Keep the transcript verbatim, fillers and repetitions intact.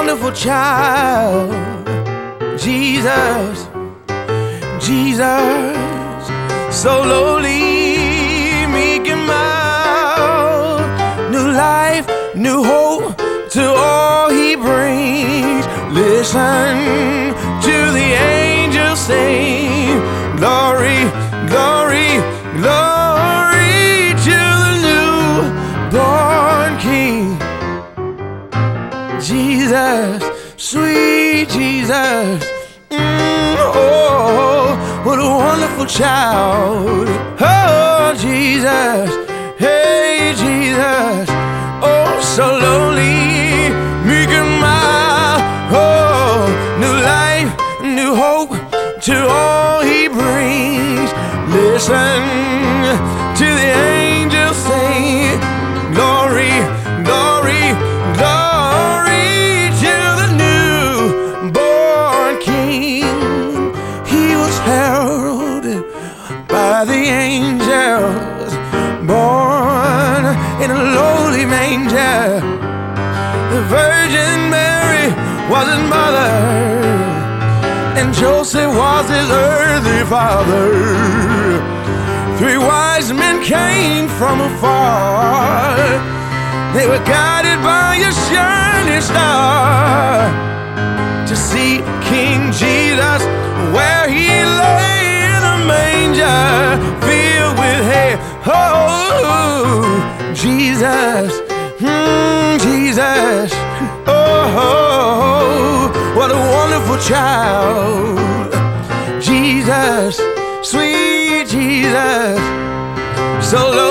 wonderful child. Jesus, Jesus, so lowly, meek and mild. New life, new hope to all he brings. Listen to the angels sing, glory, glory, glory to the newborn King. Jesus, sweet Jesus, mm, oh, what a wonderful child. Oh, Jesus, hey, Jesus, oh, so lonely, meek and mild. Oh, new life, new hope to all he brings. Listen to the angels sing, glory, glory, glory to the newborn King. He was heralded by the angels, born in a lowly manger. The Virgin Mary was his mother, and Joseph was his earthly father. Three wise men came from afar. They were guided by a shining star to see King Jesus where he lay in a manger filled with hay. Oh, Jesus, mm, Jesus, oh, what a wonderful child. Jesus, sweet Jesus, so low.